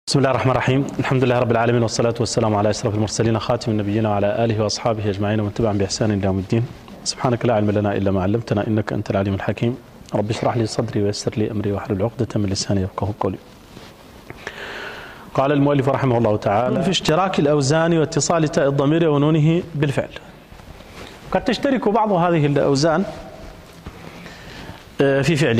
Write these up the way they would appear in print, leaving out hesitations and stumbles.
بسم الله الرحمن الرحيم. الحمد لله رب العالمين، والصلاة والسلام على أشرف المرسلين خاتم النبيين وعلى آله وأصحابه أجمعين ومن تبعهم بإحسان إلى يوم الدين. سبحانك لا علم لنا إلا ما علمتنا إنك أنت العليم الحكيم. رب اشرح لي صدري ويسر لي أمري واحلل عقدة من لساني يفقهوا قولي. قال المؤلف رحمه الله تعالى: في اشتراك الأوزان واتصال تاء الضمير ونونه بالفعل. قد تشترك بعض هذه الأوزان في فعل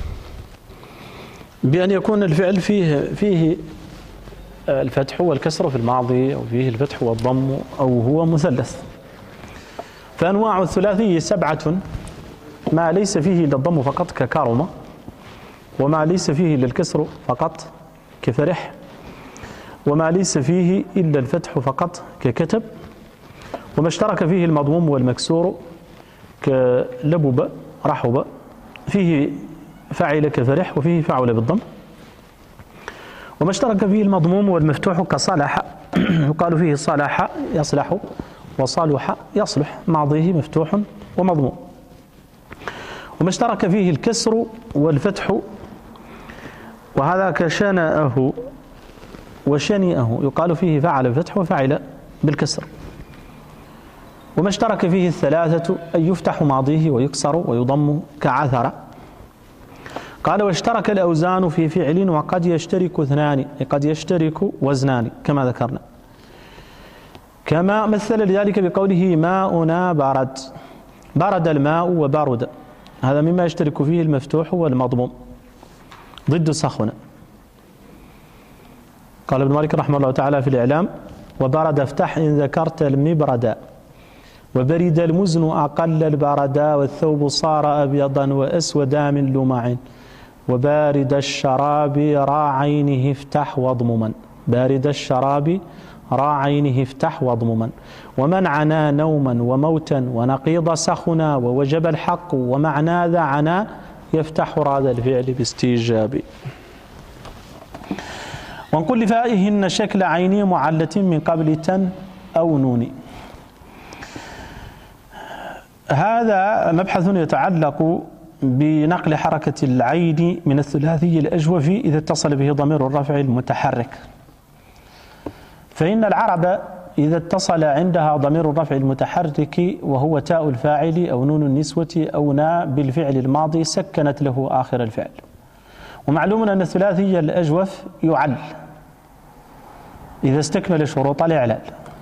بأن يكون الفعل فيه الفتح والكسر في الماضي، أو فيه الفتح والضم، أو هو مثلث. فأنواع الثلاثي 7: ما ليس فيه إلا الضم فقط ككرم، وما ليس فيه إلا الكسر فقط كفرح، وما ليس فيه إلا الفتح فقط ككتب، وما اشترك فيه المضموم والمكسور كلبب رحب، فيه فعل كفرح وفيه فعل بالضم، وما اشترك فيه المضموم والمفتوح كصلح يقال فيه صلح يصلح، وصالح يصلح، ماضيه مفتوح ومضموم. وما اشترك فيه الكسر والفتح، وهذا كشنأه وشنئه يقال فيه فعل بالفتح وفعل بالكسر. وما اشترك فيه الثلاثة أي يفتح ماضيه ويكسر ويضم كعثر. قال: واشترك الأوزان في فعل وقد يشترك اثنان، قد يشترك وزنان كما ذكرنا، كما مثل لذلك بقوله: ماؤنا برد، برد الماء وبرد، هذا مما يشترك فيه المفتوح والمضموم ضد سخن. قال ابن مالك رحمه الله تعالى في الإعلام: وبرد افتح إن ذكرت المبرد، وبرد المزن أقل البردا، والثوب صار أبيضا وأسودا من لمع، وبارد الشراب راعينه افتح واضمما، بارد الشراب راعينه افتح واضمما. ومن عنا نوما وموتا ونقيض سخنا، ووجب الحق ومعنى ذا عنا يفتح راد الفعل باستيجاب. وانقل لفائهن شكل عيني معلة من قبل تن أو نون. هذا مبحث يتعلق بنقل حركة العين من الثلاثي الأجوف إذا اتصل به ضمير الرفع المتحرك. فإن العرب إذا اتصل عندها ضمير الرفع المتحرك وهو تاء الفاعل أو نون النسوة أو نا بالفعل الماضي سكنت له آخر الفعل. ومعلوم أن الثلاثي الأجوف يعل إذا استكمل شروط الإعلال،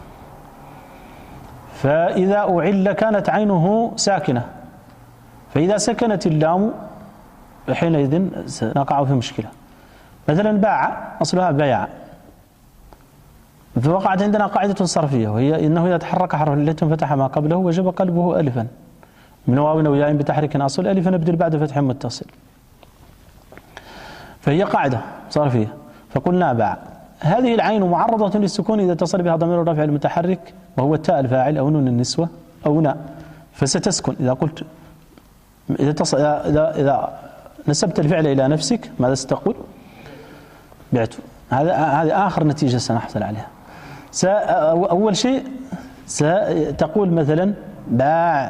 فإذا أعل كانت عينه ساكنة، فإذا سكنت اللام حينئذ سنقع في مشكلة. مثلا باع أصلها بيع، فوقعت عندنا قاعدة صرفية، وهي إنه إذا تحرك حرف التي فتح ما قبله وجب قلبه ألفا من واو أو ياء بتحريك أصل، ألفا نبدل بعد فتح متصل، فهي قاعدة صرفية. فقلنا باع، هذه العين معرضة للسكون إذا اتصل بها ضمير الرفع المتحرك وهو التاء الفاعل أو نون النسوة أو ناء، فستسكن. إذا قلت إذا نسبت الفعل إلى نفسك ماذا ستقول؟ بعت. هذه آخر نتيجة سنحصل عليها. أول شيء ستقول مثلا باعت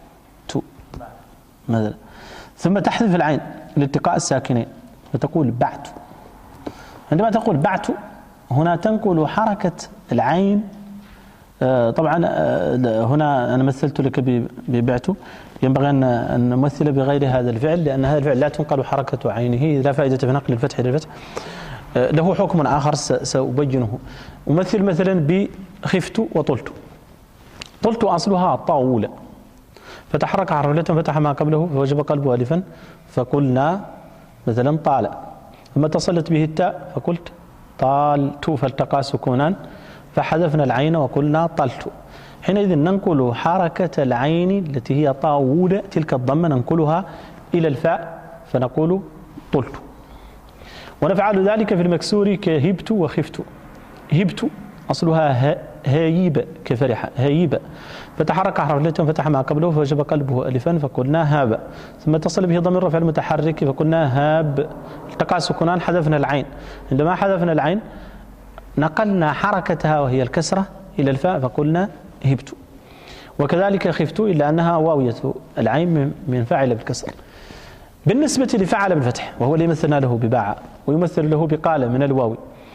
مثلا، ثم تحذف العين لالتقاء الساكنين فتقول بعت. عندما تقول بعت هنا تنقل حركة العين. طبعا هنا أنا مثلت لك ببعت، ينبغي أن نمثل بغير هذا الفعل، لأن هذا الفعل لا تنقل حركة عينه، لا فائدة في نقل الفتح إلى الفتح، له حكم آخر سأبينه. أمثل مثلا بخفت وطلت. طلت أصلها طاولة، فتحرك حرف فتح ما قبله فوجب قلبه ألفا، فقلنا مثلا طال، ثم اتصلت به التاء فقلت طالت، فالتقى سكونان فحذفنا العين وقلنا طلت. حينئذ ننقل حركة العين التي هي طاولة، تلك الضمة ننقلها إلى الفاء فنقول طلت. ونفعل ذلك في المكسور كهبت وخفت. هبت أصلها هايبة كفرحة، هايبة، فتحرك حرف التي فتح ما قبله فوجب قلبه ألفا فقلنا هاب، ثم اتصل به ضمير رفع المتحرك فقلنا هاب، التقى سكونان حذفنا العين. عندما حذفنا العين نقلنا حركتها وهي الكسرة إلى الفاء فقلنا هبت. وكذلك خفت إلا أنها واوية العين من فاعل بالكسر. بالنسبة لفعل بالفتح وهو اللي مثلنا له بباع ويمثل له بقال من الواو،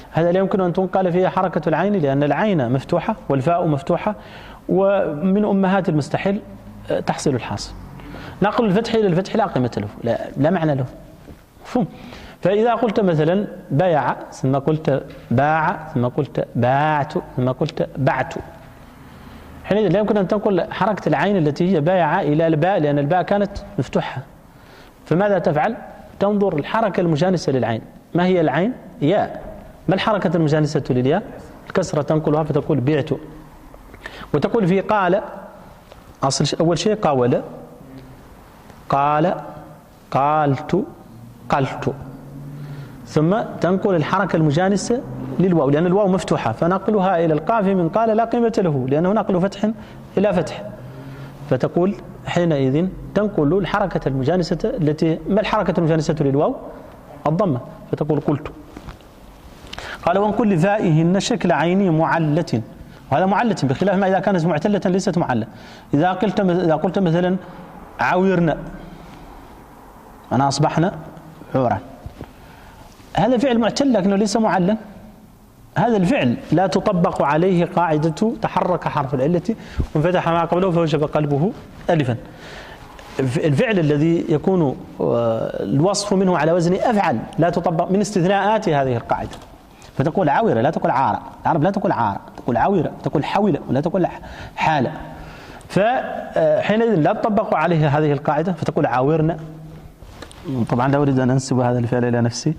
هذا لا يمكن أن تنقل فيه حركة العين لأن العين مفتوحة والفاء مفتوحة، ومن أمهات المستحيل تحصل الحاصل. نقل الفتح إلى الفتح لا قيمة له، لا معنى له، مفهوم؟ فإذا قلت مثلا بيع ثم قلت باع ثم قلت باعت ثم قلت بعت، حينئذ لا يمكن أن تنقل حركة العين التي هي بايع إلى الباء لأن الباء كانت مفتوحة. فماذا تفعل؟ تنظر الحركة المجانسة للعين. ما هي العين؟ ياء. ما الحركة المجانسة للياء؟ الكسرة تنقلها فتقول بعت. وتقول في قال أصل أول شيء قاول، قال قالت قلت، ثم تنقل الحركة المجانسة للواو لأن الواو مفتوحة، فنقلها إلى القاف من قال لا قيمة له لأنه نقل فتح إلى فتح. فتقول حينئذ تنقل الحركة المجانسة التي ما الحركة المجانسة للواو؟ الضمة، فتقول قلت. قال وانقل لفائهن شكل عيني معلة، وهذا معلة بخلاف ما إذا كانت معتلة ليست معلة. إذا قلت مثلا عاورنا أنا أصبحنا عورا، هذا فعل معتل لكنه ليس معلا. هذا الفعل لا تطبق عليه قاعدة تحرك حرف العلة وانفتح ما قبله فوجب قلبه ألفا. الفعل الذي يكون الوصف منه على وزن أفعل لا تطبق من استثناءات هذه القاعدة. فتقول عاورة لا تقول عارة، العرب لا تقول عارة، تقول عاورة، تقول حولة ولا تقول حالة. فحينئذ لا تطبق عليه هذه القاعدة فتقول عاورنا. طبعا لا أريد أن أنسب هذا الفعل إلى نفسي.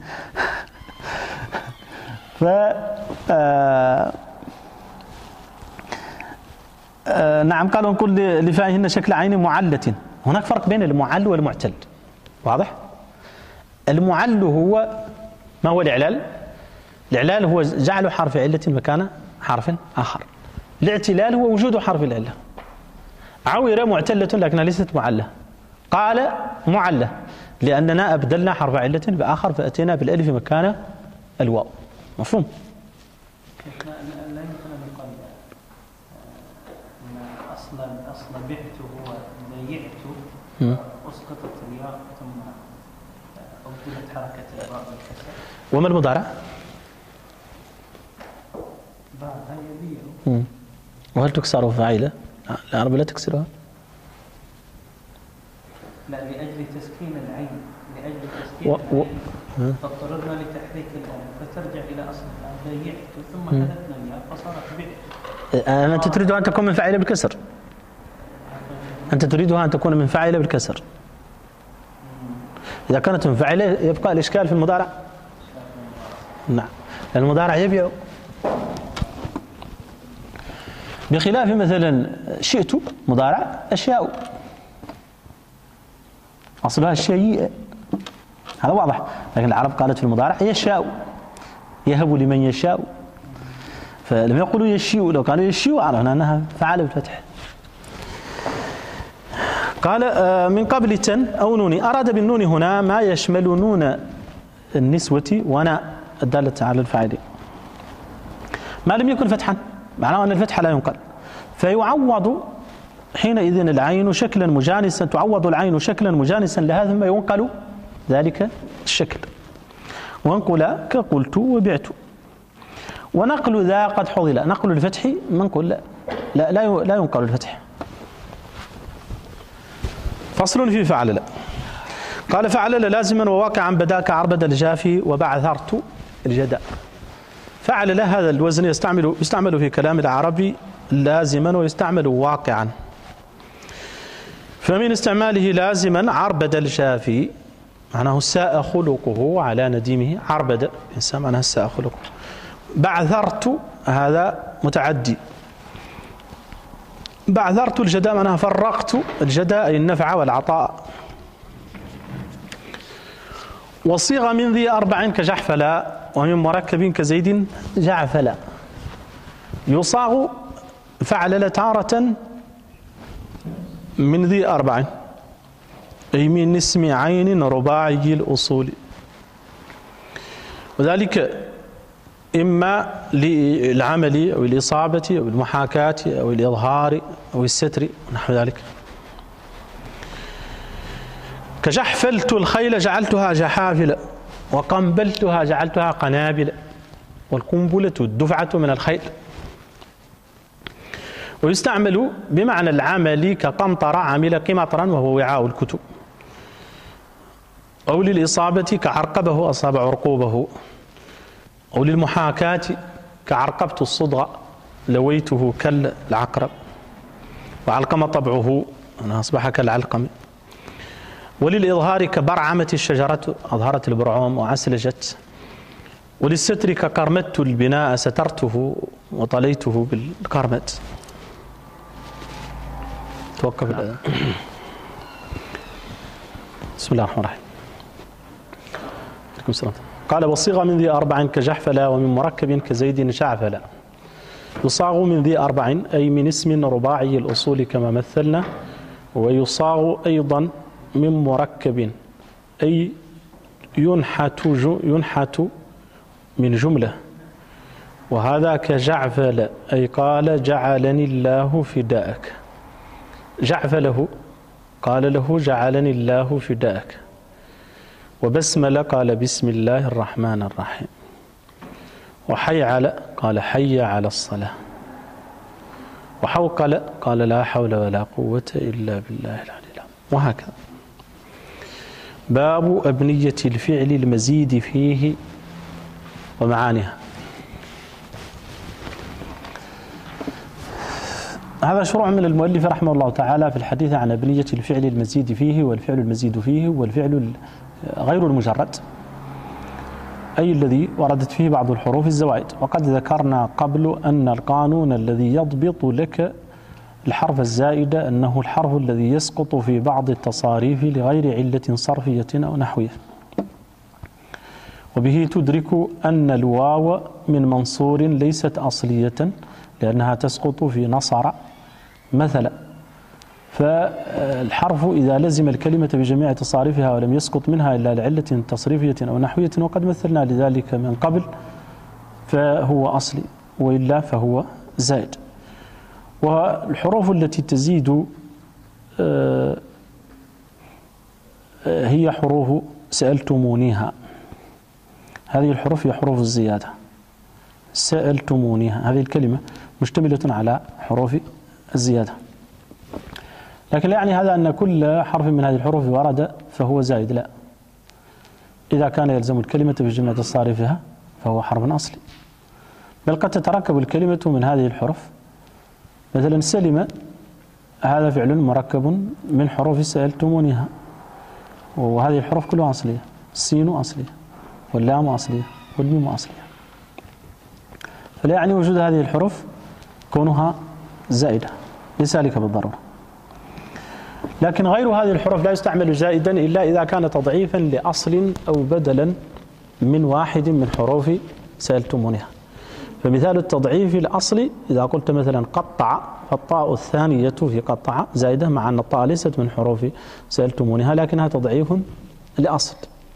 نعم. قالوا نقول لفائهن شكل عين معلة. هناك فرق بين المعل والمعتل، واضح؟ المعل هو ما هو الإعلال؟ الإعلال هو جعل حرف علة مكان حرف آخر. الاعتلال هو وجود حرف العلة. عويرة معتلة لكنها ليست معلة. قال معلة لأننا أبدلنا حرف علة بآخر فأتينا بالألف مكان الواو. مفهوم؟ لا يمكن أن يقال أن أصل بعت هو بيعت أسقطت الياء ثم أبدلت حركة الراء بالكسر. وما المضارع؟ باعها يبيع. وهل تكسر فاعلة؟ العرب لا تكسرها. لا لأجل تسكين العين، لأجل تسكين العين فاضطررنا لتحريك العين فترجع إلى أصلها بيعت ثم حدثنا الياء فصارت بعت. أنت تريد أن تكون من فاعلة بالكسر. أنت تريدها أن تكون من فاعلة بالكسر. إذا كانت من فاعلة يبقى الإشكال في المضارع. نعم، لأن المضارع يبيع، بخلاف مثلا شئت مضارع أشياء أصلها الشيء، هذا واضح. لكن العرب قالت في المضارع يشاء، يهب لمن يشاء، فلم يقولوا يشيء. لو قالوا يشيء عرفنا أنها فعل بالفتح. قال من قبل تن أو نوني. أراد بالنون هنا ما يشمل نون النسوة ونا الدالة على الفاعل ما لم يكن فتحا، معناه أن الفتح لا ينقل، فيعوض حينئذ العين شكلا مجانسا، تعوض العين شكلا مجانسا لها ثم ينقل ذلك الشكل. وانقل كقلت وبعت. ونقل ذا قد حضل، نقل الفتح منقل لا ينقل الفتح. فصل في فعلل. قال فعلل لازما وواقعا بداك عربد الجافي وبعثرت الجداء. فعلل هذا الوزن يستعمل في كلام العربي لازما ويستعمل واقعا. فمن استعماله لازما عربد الجافي معناه ساء خلقه على نديمه. عربد الإنسان معناه ساء خلقه. بعثرت هذا متعدي. بعثرت الجداء معناها فرقت الجداء أي النفع والعطاء. وصيغ من ذي أربع كجحفلا ومن مركب كزيد جعفلا. يصاغ فعلل تارة من ذي أربع أي من اسم عين رباعي الأصول، وذلك إما للعمل أو الإصابة أو المحاكاة أو الإظهار أو الستر نحو ذلك. كجحفلت الخيل جعلتها جحافل وقنبلتها جعلتها قنابل. والقنبلة الدفعة من الخيل. ويستعمل بمعنى العمل كقمطر عمل قمطرا وهو وعاء الكتب، أو للإصابة كعرقبه أصاب عرقوبه، أو للمحاكاة كعرقبت الصدغ لويته كالعقرب، وعلقم طبعه أنا أصبح كالعلقم. وللإظهار كبرعمة الشجرة أظهرت البرعوم وعسلجت. وللستر كقرمت البناء سترته وطليته بالقرمت. توقف الآن. بسم الله الرحمن الرحيم. عليكم السلام. قال والصيغة من ذي أربع كجحفلا ومن مركب كزيد شعفلا. يصاغ من ذي أربع أي من اسم رباعي الأصول كما مثلنا، ويصاغ أيضا من مركب أي ينحت من جملة، وهذا كجعفل أي قال جعلني الله فداءك. جعفله قال له جعلني الله فداءك. وبسمل قال بسم الله الرحمن الرحيم. وحي على قال حي على الصلاة. وحوقل قال لا حول ولا قوة إلا بالله العلي العظيم. وهكذا. باب أبنية الفعل المزيد فيه ومعانيها. هذا شروع من المؤلف رحمه الله تعالى في الحديث عن أبنية الفعل المزيد فيه والفعل المزيد فيه والفعل غير المجرد، أي الذي وردت فيه بعض الحروف الزوائد. وقد ذكرنا قبل أن القانون الذي يضبط لك الحرف الزائد أنه الحرف الذي يسقط في بعض التصاريف لغير علة صرفية أو نحوية. وبه تدرك أن الواو من منصور ليست أصلية لأنها تسقط في نصر مثلا. فالحرف إذا لزم الكلمة بجميع تصاريفها ولم يسقط منها إلا لعلة تصريفية أو نحوية، وقد مثلنا لذلك من قبل، فهو أصلي، وإلا فهو زائد. والحروف التي تزيد هي حروف سألتمونيها. هذه الحروف هي حروف الزيادة. سألتمونيها هذه الكلمة مشتملة على حروف الزيادة، لكن لا يعني هذا أن كل حرف من هذه الحروف ورد فهو زائد، لا. إذا كان يلزم الكلمة بجملة تصاريفها فهو حرف أصلي، بل قد تتركب الكلمة من هذه الحروف. مثلا سلم هذا فعل مركب من حروف سألتمونيها، وهذه الحروف كلها أصلية. السين أصلية، واللام أصلية، والميم أصلية. فلا يعني وجود هذه الحروف كونها زائدة، ليس ذلك بالضرورة. لكن غير هذه الحروف لا يستعمل زائدا إلا إذا كان تضعيفا لأصل أو بدلا من واحد من حروف سألتمونها. فمثال التضعيف الأصلي إذا قلت مثلا قطع، فالطاء الثانية في قطع زائدة، مع أن الطاء ليست من حروف سألتمونها لكنها تضعيف لأصل.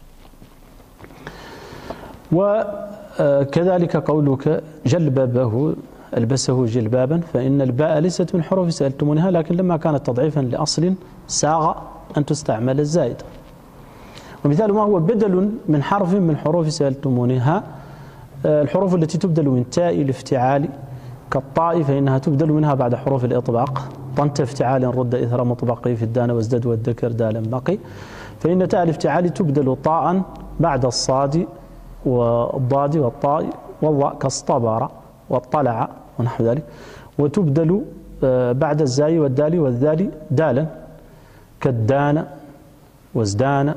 وكذلك قولك جلببه ألبسه جلبابا، فإن الباء ليست من حروف سألتمونها، لكن لما كانت تضعيفا لأصل ساغ أن تستعمل الزائد. ومثال ما هو بدل من حرف من حروف سألتمونها الحروف التي تبدل من تاء الافتعال كالطاء، فإنها تبدل منها بعد حروف الإطباق. طنت افتعال رد إثر مطبقي في الدان وازدد والذكر دالا بقي، فإن تاء الافتعال تبدل طاء بعد الصاد والضاد والطاء والضاء كاصطبر واطلع ونحو ذلك، وتبدل بعد الزاي والدال والذال دالا كالدان وازدان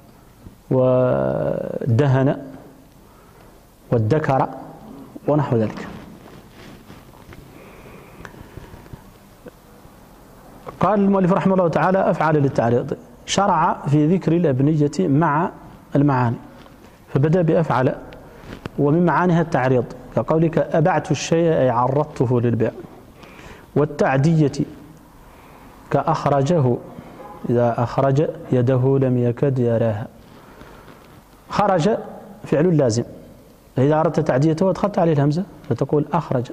ودهن والذكر ونحو ذلك. قال المؤلف رحمه الله تعالى أفعل للتعريض. شرع في ذكر الأبنية مع المعاني، فبدأ بأفعل ومن معانيها التعريض، كقولك أبعت الشيء أي عرضته للبيع. والتعدية كأخرجه، إذا أخرج يده لم يكد يراها. خرج فعل لازم، فإذا أردت تعديته وادخلت عليه الهمزة فتقول أخرج.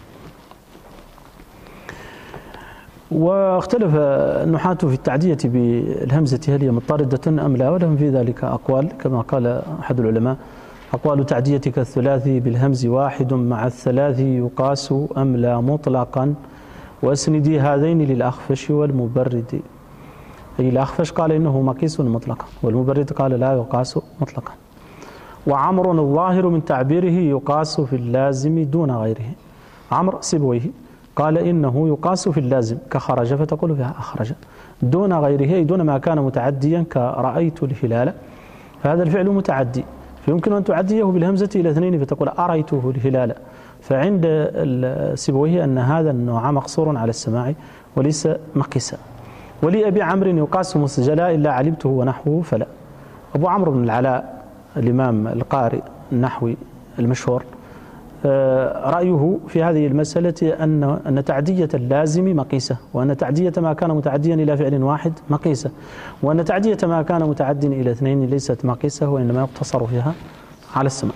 واختلف النحاة في التعدية بالهمزة هل هي مضطردة أم لا، ولهم في ذلك أقوال، كما قال أحد العلماء أقوال تعديتك الثلاثي بالهمز واحد مع الثلاثي يقاس أم لا مطلقا وأسندي هذين للأخفش والمبرد. أي الأخفش قال إنه مقيس مطلقا، والمبرد قال لا يقاس مطلقا. وعمر الظاهر من تعبيره يقاس في اللازم دون غيره. عمرو سيبويه قال إنه يقاس في اللازم كخرج فتقول فيها أخرج دون غيره، أي دون ما كان متعديا كرأيت الهلال، فهذا الفعل متعدي فيمكن أن تعديه بالهمزة إلى اثنين فتقول أريته الهلال. فعند سيبويه أن هذا النوع مقصور على السماع وليس مقيسا. ولأبي عمرو يقاس مسجلا إلا علمته ونحوه فلا. أبو عمرو بن العلاء الإمام القارئ النحوي المشهور رأيه في هذه المسألة أن تعدية اللازم مقيسة، وأن تعدية ما كان متعديا إلى فعل واحد مقيسة، وأن تعدية ما كان متعديا إلى اثنين ليست مقيسة وإنما يقتصر فيها على السماع.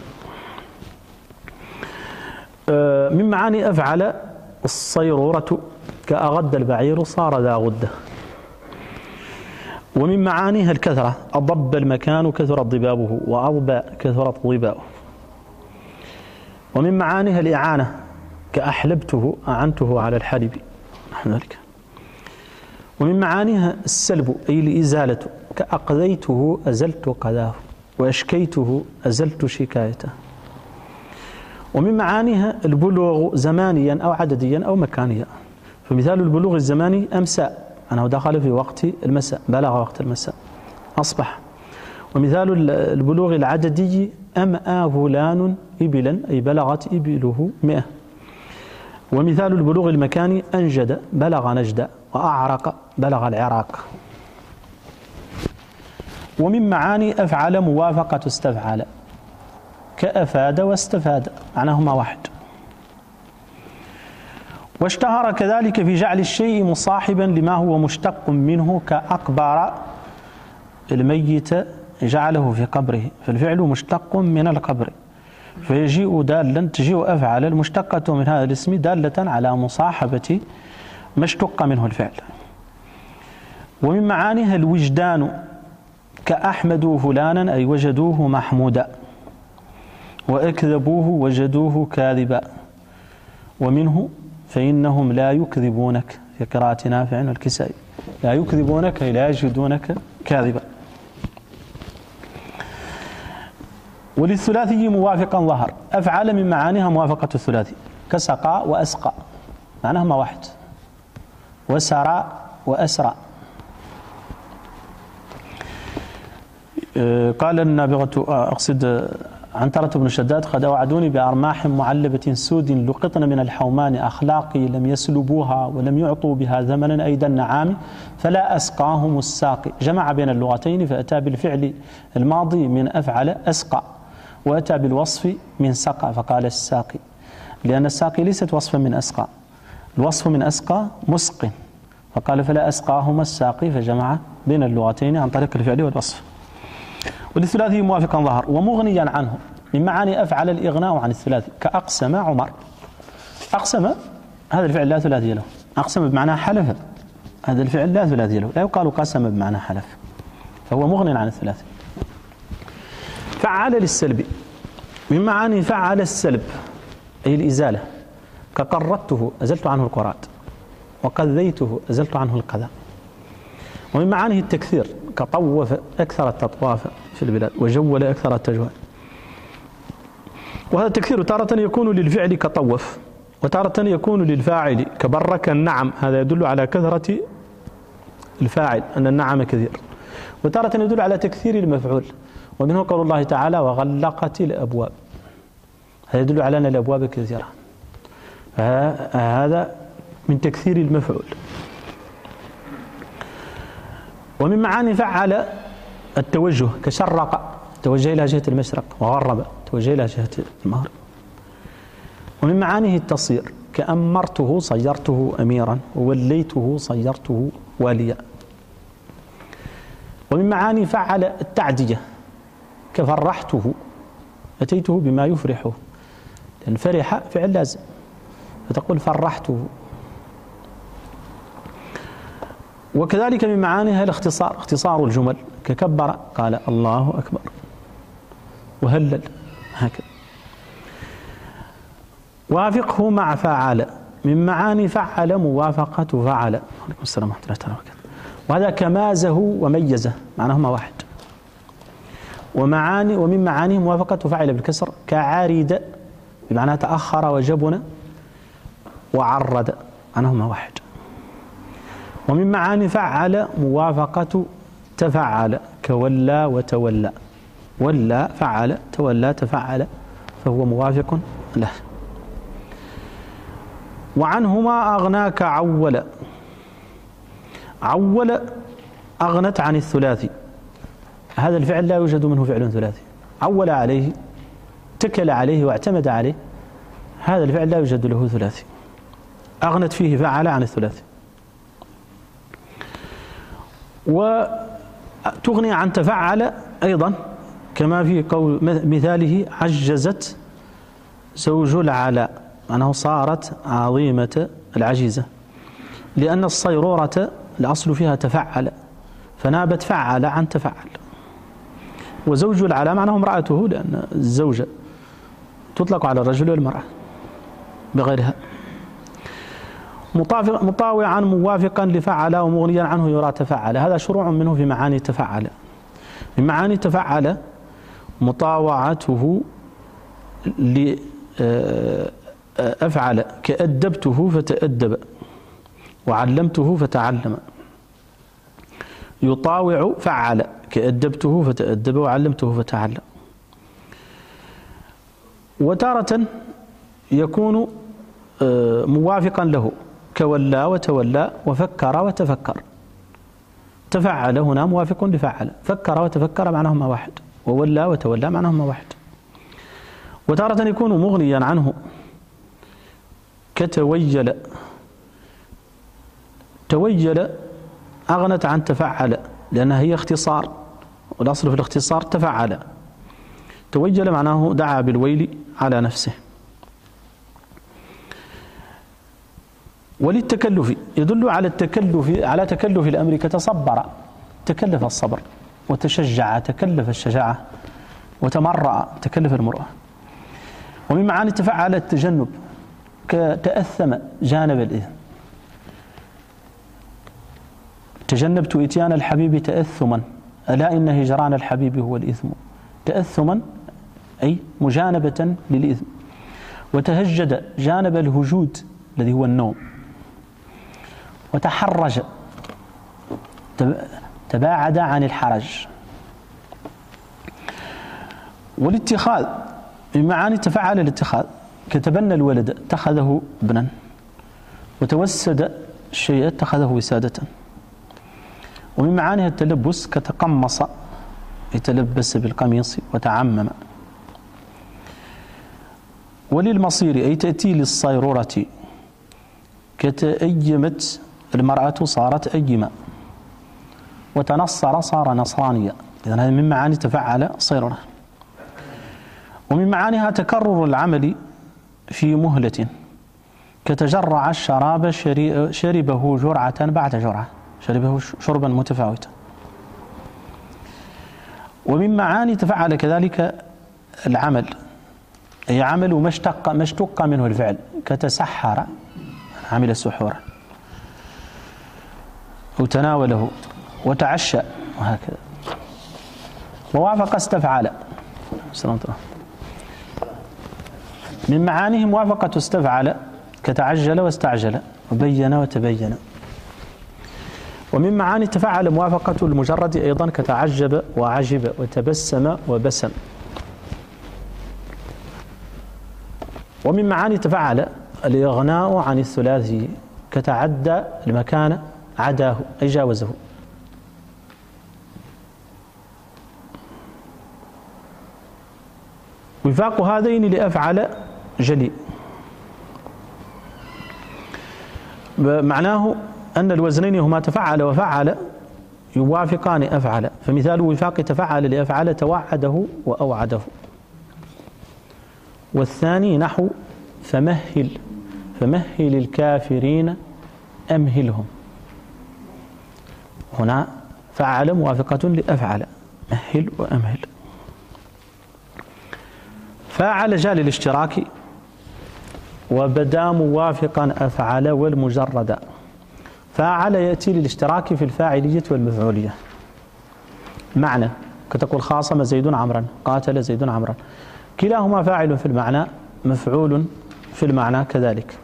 من معاني أفعل الصيرورة كأغد البعير صار ذا غدة. ومن معانيها الكثرة أضب المكان كثرت ضبابه وأضبى كثرت ضباؤه. ومن معانيها الإعانة كأحلبته أعنته على الحلب نحن ذلك. ومن معانيها السلب أي الإزالة كأقذيته أزلت قذاه وأشكيته أزلت شكايته. ومن معانيها البلوغ زمانيا أو عدديا أو مكانيا، فمثال البلوغ الزماني أمسى أنه دخل في وقت المساء بلغ وقت المساء أصبح. ومثال البلوغ العددي أمأى فلان إبلا أي بلغت إبله 100. ومثال البلوغ المكاني أنجد بلغ نجد وأعرق بلغ العراق. ومن معاني أفعل موافقة استفعل كأفاد واستفاد معناهما واحد. واشتهر كذلك في جعل الشيء مصاحبا لما هو مشتق منه كأقبر الميت جعله في قبره، فالفعل مشتق من القبر فيجيء دالا تجيء أفعل المشتقة من هذا الاسم دالة على مصاحبة ما اشتق منه الفعل. ومن معانيها الوجدان كأحمدوا فلانا أي وجدوه محمودا وأكذبوه وجدوه كاذبا. ومنه فإنهم لا يكذبونك في قراءة نافع والكسائي لا يكذبونك أي لا يجدونك كاذبا. وللثلاثي موافقا ظهر أفعل من معانيها موافقة الثلاثي كسقى وأسقى معناهما واحد، وسرى وأسرى. قال النابغة أقصد عنترة بن شداد قد أوعدوني بأرماح معلبة سود لقطن من الحومان أخلاقي لم يسلبوها ولم يعطوا بها ثمنا أيضا النعام فلا أسقاهم الساقي. جمع بين اللغتين فأتى بالفعل الماضي من أفعل أسقى وأتى بالوصف من سقى فقال الساقي، لأن الساقي ليست وصفا من أسقى، الوصف من أسقى مسق فقال فلا أسقاهم الساقي فجمع بين اللغتين عن طريق الفعل والوصف. وللثلاثي موافقا ظهر ومغنيا عنه. من معاني أفعل الإغناء عن الثلاثي كأقسم عمر. أقسم هذا الفعل لا ثلاثي له، أقسم بمعنى حلف هذا الفعل لا ثلاثي له، لا يقال قسم بمعنى حلف فهو مغني عن الثلاثي. فعل للسلب. من معاني فعل السلب أي الإزالة كقردته أزلت عنه القراد وقذيته أزلت عنه القذى. ومن معانيه التكثير كطوف أكثر التطواف في البلاد وجول أكثر التجوال. وهذا التكثير تارة يكون للفعل كطوف وتارة يكون للفاعل كبرك النعم، هذا يدل على كثرة الفاعل أن النعم كثير، وتارة يدل على تكثير المفعول. ومنه قول الله تعالى وغلقت الأبواب، هذا يدل على أن الأبواب كثيرة، هذا من تكثير المفعول. ومن معاني فعل التوجه كشرق توجه إلى جهة المشرق وغرب توجه إلى جهة المغرب. ومن معانيه التصير كأمرته صيرته أميرا ووليته صيرته واليا. ومن معاني فعل التعدية كفرحته أتيته بما يفرحه، لأن فرح فعل لازم فتقول فرحته. وكذلك من معانيها الاختصار اختصار الجمل ككبر قال الله أكبر وهلل هكذا. وافقه مع فعل، من معاني فعل موافقة فعل. عليكم السلام ورحمة الله وبركاته. وهذا كمازه وميزه معناهما واحد. ومن معانيه موافقة فعل بالكسر كعارد بمعنى تأخر وجبن، وعرد معناهما واحد. ومن معاني فعل موافقة تفعل كولى وتولى. ولى فعل، تولى تفعل، فهو موافق له. وعنهما أغناك عول. عول أغنت عن الثلاثي، هذا الفعل لا يوجد منه فعل ثلاثي. عول عليه، اتكل عليه واعتمد عليه، هذا الفعل لا يوجد له ثلاثي. أغنت فيه فعل عن الثلاثي. وتغني عن تفعل أيضا كما في قول مثاله عجزت زوج العلاء، أنه صارت عظيمة العجيزة، لأن الصيرورة الأصل فيها تفعل، فنابت فعل عن تفعل. وزوج العلاء معناه امرأته، لأن الزوجة تطلق على الرجل والمرأة بغيرها. مطاوعا موافقا لفعل ومغنيا عنه يرى تفعل، هذا شروع منه في معاني تفعل. من معاني تفعل مطاوعته لأفعل كأدبته فتأدب، وعلمته فتعلم. يطاوع فعل كأدبته فتأدب وعلمته فتعلم. وتارة يكون موافقا له كولى وتولى وفكر وتفكر. تفعل هنا موافق لفعل، فكر وتفكر معناهما واحد، وولى وتولى معناهما واحد. وتارة يكون مغنيا عنه كتويل. تويل أغنت عن تفعل لأنها هي اختصار، والأصل في الاختصار تفعل. تويل معناه دعا بالويل على نفسه. وللتكلف يدل على التكلف، على تكلف الأمر كتصبر، تكلف الصبر، وتشجع تكلف الشجاعة، وتمرأ تكلف المرأة. ومن معاني تفعل التجنب كتأثم جانب الإثم. تجنبت إتيان الحبيب تأثما، ألا إن هجران الحبيب هو الإثم. تأثما أي مجانبة للإثم. وتهجد جانب الهجود الذي هو النوم. وتحرج تباعد عن الحرج. والاتخاذ من معاني تفعل الاتخاذ كتبنى الولد اتخذه ابنا، وتوسد الشيء اتخذه وسادة. ومن معانيها التلبس كتقمص يتلبس بالقميص وتعمم. وللمصير أي تأتي للصيرورة كتأيمت المرأة صارت أيمة، وتنصر صار نصرانيا. إذن هذه من معاني تفعل صيرورة. ومن معانيها تكرر العمل في مهلة كتجرع الشراب شربه جرعة بعد جرعة، شربه شربا متفاوتا. ومن معاني تفعل كذلك العمل، أي عمل ما اشتق منه الفعل كتسحر عمل سحورا، وتناوله وتعشى وهكذا. ووافق استفعل. من معانيه موافقة استفعل كتعجل واستعجل وبين وتبين. ومن معاني تفعل موافقة المجرد أيضا كتعجب وعجب وتبسم وبسم. ومن معاني تفعل الإغناء عن الثلاثي كتعدى المكان عداه أي جاوزه. وفاق هذين لأفعل جلي، معناه أن الوزنين هما تفعل وفعل يوافقان أفعل. فمثال وفاق تفعل لأفعل توعده وأوعده. والثاني نحو فمهل الكافرين أمهلهم. هنا فعل موافقة لأفعل، مهل وأمهل. فاعل جاء للاشتراك وبدا موافقا أفعل والمجرد. فاعل يأتي للاشتراك في الفاعلية والمفعولية. معنى كتقول خاصم زيد عمرا، قاتل زيد عمرا، كلاهما فاعل في المعنى مفعول في المعنى كذلك.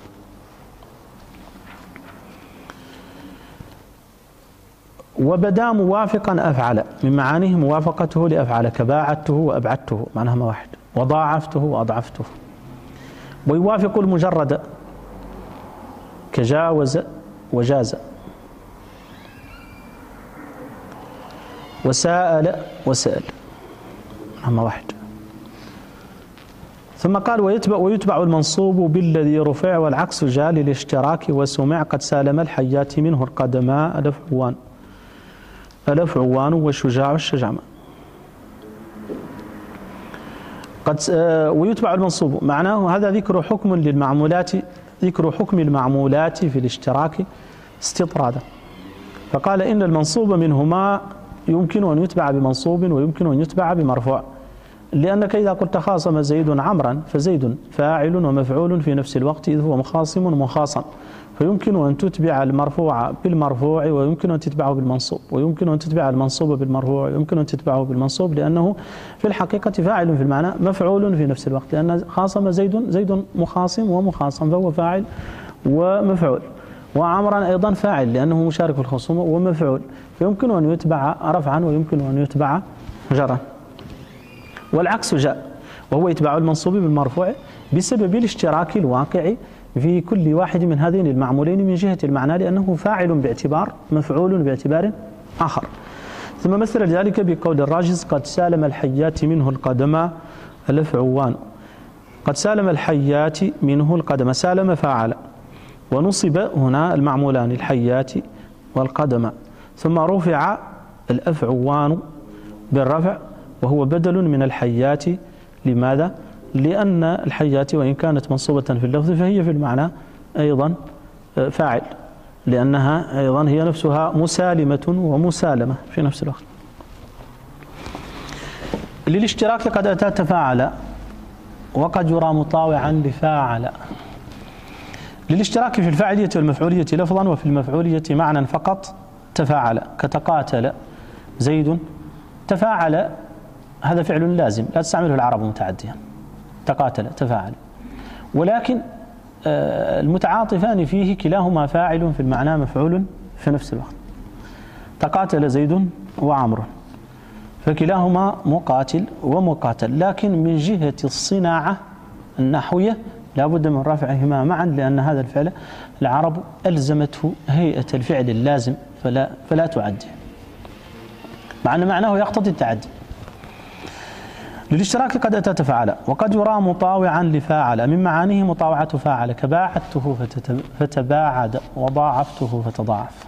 وبدا موافقا أفعل من معانيه موافقته لأفعل، كباعدته وأبعدته معناهما واحد، وضاعفته وأضعفته. ويوافق المجرد كجاوز وجاز، وسائل وسأل معناهما واحد. ثم قال ويتبع المنصوب بالذي رفع والعكس جاء للاشتراك وسمع قد سالم الحيات منه القدماء الأفعوان والشجاع والشجعم. ويتبع المنصوب معناه هذا ذكر حكم للمعمولات، ذكر حكم المعمولات في الاشتراك استطرادا. فقال إن المنصوب منهما يمكن أن يتبع بمنصوب ويمكن أن يتبع بمرفوع، لأنك إذا قلت خاصم زيد عمرا فزيد فاعل ومفعول في نفس الوقت إذ هو مخاصم ومخاصم، فيمكن أن تتبع المرفوع بالمرفوع ويمكن أن تتبعه بالمنصوب، ويمكن أن تتبع المنصوب بالمرفوع ويمكن أن تتبعه بالمنصوب، لأنه في الحقيقة فاعل في المعنى مفعول في نفس الوقت، لأن خاصم زيد مخاصم ومخاصم فهو فاعل ومفعول، وعمرا أيضا فاعل لأنه مشارك في الخصومة ومفعول، فيمكن أن يتبع رفعا ويمكن أن يتبع جرا. والعكس جاء وهو يتبع المنصوب بالمرفوع بسبب الاشتراك الواقع في كل واحد من هذين المعمولين من جهة المعنى، لأنه فاعل باعتبار مفعول باعتبار آخر. ثم مثل ذلك بقول الراجز قد سالم الحيات منه القدم الأفعوان. قد سالم الحيات منه القدم، سالم فاعل، ونصب هنا المعمولان الحيات والقدم، ثم رفع الأفعوان بالرفع وهو بدل من الحيات. لماذا؟ لأن الحيات وإن كانت منصوبة في اللفظ فهي في المعنى أيضا فاعل، لأنها أيضا هي نفسها مسالمة ومسالمة في نفس الوقت. للاشتراك قد أتى تفاعل وقد يرى مطاوعا لفاعل. للاشتراك في الفاعلية والمفعولية لفظا وفي المفعولية معنى فقط تفاعل، كتقاتل زيد. تفاعل هذا فعل لازم لا تستعمله العرب متعديا، تقاتل تفاعل، ولكن المتعاطفان فيه كلاهما فاعل في المعنى مفعول في نفس الوقت. تقاتل زيد وعمر فكلاهما مقاتل ومقاتل، لكن من جهة الصناعة النحوية لا بد من رفعهما معا، لأن هذا الفعل العرب ألزمته هيئة الفعل اللازم فلا تعدي، مع أن معناه يقتضي التعدي. للاشتراك قد أتى تفاعل وقد يرى مطاوعا لفاعل، من معانيه مطاوعة فاعل، كباعدته فتباعد وضاعفته فتضاعف.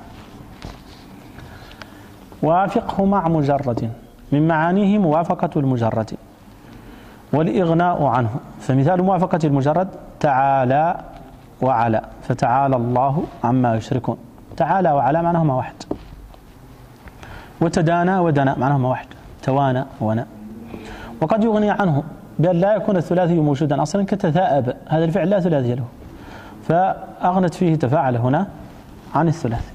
وافقه مع مجرد، من معانيه موافقة المجرد والإغناء عنه، فمثال موافقة المجرد تعالى وعلى، فتعالى الله عما يشركون. تعالى وعلى معناهما واحد، وتدانى ودنا معناهما واحد، توانى ونا. وقد يغني عنه بأن لا يكون الثلاثي موجودا أصلا، كتثاءب، هذا الفعل لا ثلاثي له فأغنت فيه تفاعل هنا عن الثلاثي.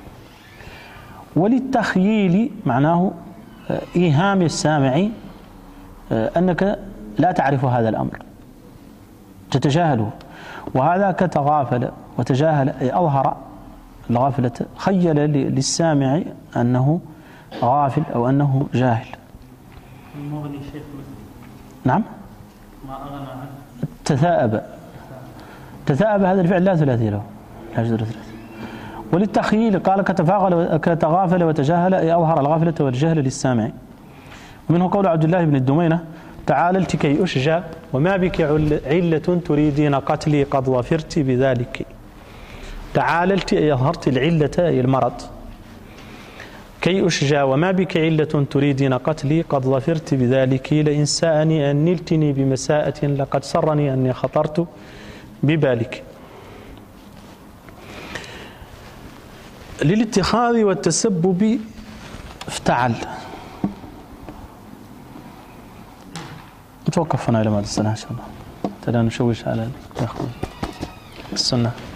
وللتخييل معناه إيهام السامع أنك لا تعرف هذا الأمر تتجاهله، وهذا كتغافل وتجاهل أي أظهر الغافلة، خيل للسامع أنه غافل أو أنه جاهل. المغني شيخ نعم ما أغنى عنه. تثاءب هذا الفعل لا ثلاثي له، لا يوجد ثلاثي. وللتخييل قال كتغافل وتجاهل أي أظهر الغافلة والجهل للسامع. ومنه قول عبد الله بن الدمينة تعاللت كي أشجى وما بك علة تريدين قتلي قد ظفرت بذلك. تعاللت أي أظهرت العلة أي المرض، كي أشجى وما بك علة تريدين قتلي قد ظفرت بذلك، لئن ساءني أن نلتني بمساءة لقد سرني أني خطرت ببالك. للاتخاذ والتسبب افتعل. نتوقف هنا إلى ما السنة إن شاء الله. لا نشوش على السنة.